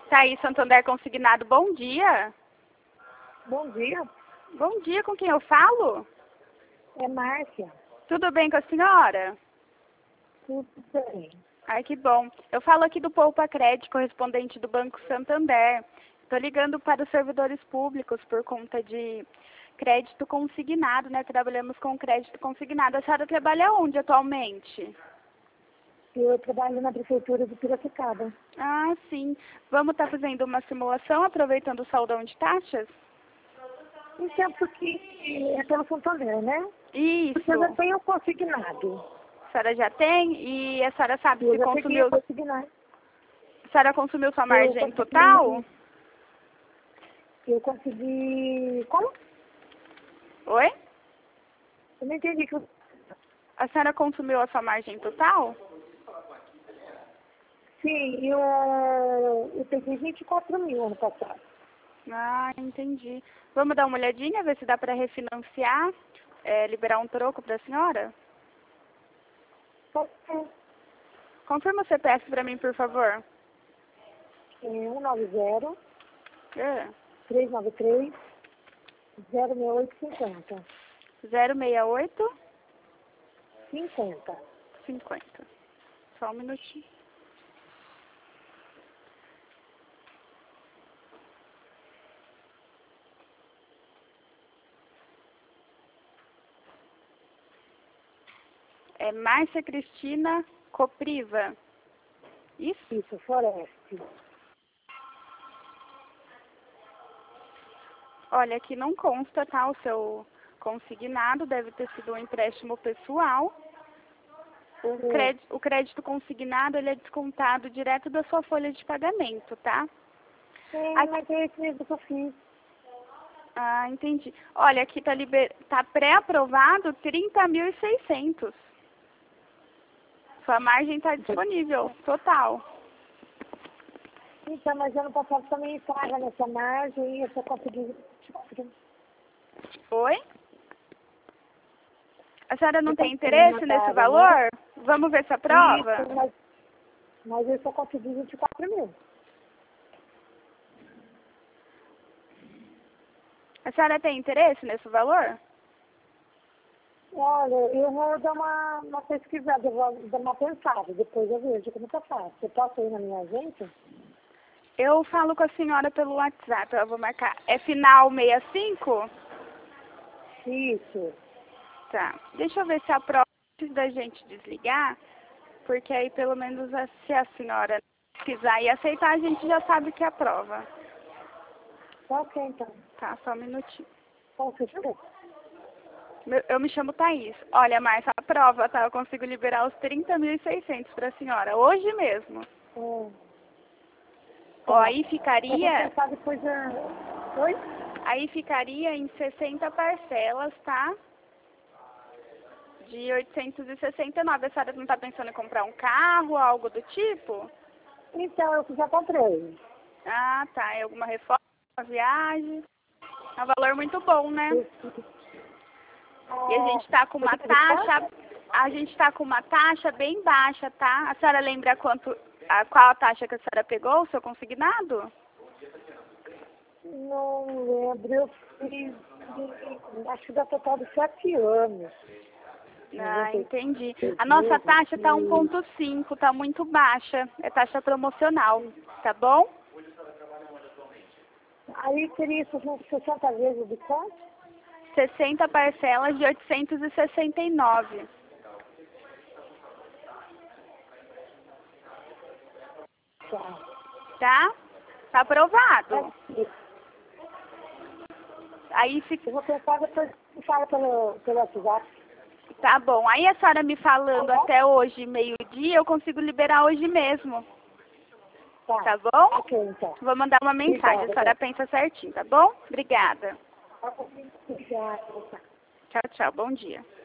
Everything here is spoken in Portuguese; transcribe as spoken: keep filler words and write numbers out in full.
Thaís Santander Consignado, bom dia. Bom dia. Bom dia, com quem eu falo? É Márcia. Tudo bem com a senhora? Tudo bem. Ai, que bom. Eu falo aqui do Poupa Crédito, correspondente do Banco Santander. Estou ligando para os servidores públicos por conta de crédito consignado, né? Trabalhamos com crédito consignado. A senhora trabalha onde atualmente? Eu trabalho na prefeitura de Piracicaba. Ah, sim. Vamos estar fazendo uma simulação, aproveitando o saldão de taxas? Então, porque é pelo Santander, né? Isso. Porque eu já tenho consignado. A senhora já tem? E a senhora sabe Eu se já consumiu... peguei consignado. A senhora consumiu sua Eu margem consegui- total? Eu consegui... Como? Oi? Eu não entendi. Que eu... A senhora consumiu a sua margem total? Sim, eu, eu peguei vinte e quatro mil ano passado. Ah, entendi. Vamos dar uma olhadinha, ver se dá para refinanciar, é, liberar um troco para a senhora? Pode ser. Confirma o C P F para mim, por favor. É um nove zero, É. três nove três, zero seis oito cinquenta. zero seis oito cinquenta. cinquenta. Só um minutinho. É Márcia Cristina Copriva. Isso? Isso, Foreste. Olha, aqui não consta, tá? O seu consignado deve ter sido um empréstimo pessoal. O crédito, o crédito consignado, ele é descontado direto da sua folha de pagamento, tá? Sim, Aqui- mas é esse mesmo que eu fiz. Ah, entendi. Olha, aqui tá, liber... tá pré-aprovado trinta mil e seiscentos. Sua margem está disponível, total. Então, mas ano passado também estava nessa margem e eu só consegui... Oi? A senhora não Eu tem consegui interesse matar, nesse né? valor? Vamos ver se aprova? Isso, mas, mas eu só consegui vinte e quatro mil. A senhora tem interesse nesse valor? Olha, eu vou dar uma, uma pesquisada, eu vou dar uma pensada, depois eu vejo como que eu faço. Você passa aí na minha agência? Eu falo com a senhora pelo WhatsApp, eu vou marcar. É final sessenta e cinco? Isso. Tá. Deixa eu ver se aprova antes da gente desligar, porque aí pelo menos a- se a senhora quiser e aceitar, a gente já sabe que aprova. Tá ok, então. Tá, só um minutinho. Qual você chegou? Meu- Eu me chamo Thaís. Olha, Márcia, aprova, tá? Eu consigo liberar os trinta mil e seiscentos para a senhora, hoje mesmo. É. Ó, aí Eu vou ficaria, pensar depois a... Oi? aí ficaria em sessenta parcelas, tá? De oitocentos e sessenta e nove. A senhora não tá pensando em comprar um carro, algo do tipo? Então, eu já comprei. Ah, tá. É alguma reforma, uma viagem? É um valor muito bom, né? E a gente tá com uma taxa, a gente tá com uma taxa bem baixa, tá? A senhora lembra quanto, a, qual a taxa que a senhora pegou, o seu consignado? Não lembro, eu fiz, acho que dá total de sete anos. Ah, entendi. A nossa taxa tá um ponto cinco, tá muito baixa. É taxa promocional, tá bom? Aí seria isso, uns sessenta vezes de quanto? sessenta parcelas de oitocentos e sessenta e nove. Tá. Tá? Tá aprovado. Aí se... Eu vou pensar depois que fala pelo, pelo WhatsApp. Tá bom. Aí a senhora me falando até hoje, meio-dia, eu consigo liberar hoje mesmo. Tá. Tá bom? Ok, então. Vou mandar uma mensagem, a senhora pensa certinho, tá bom? Obrigada. Obrigada. Tchau, tchau. Bom dia.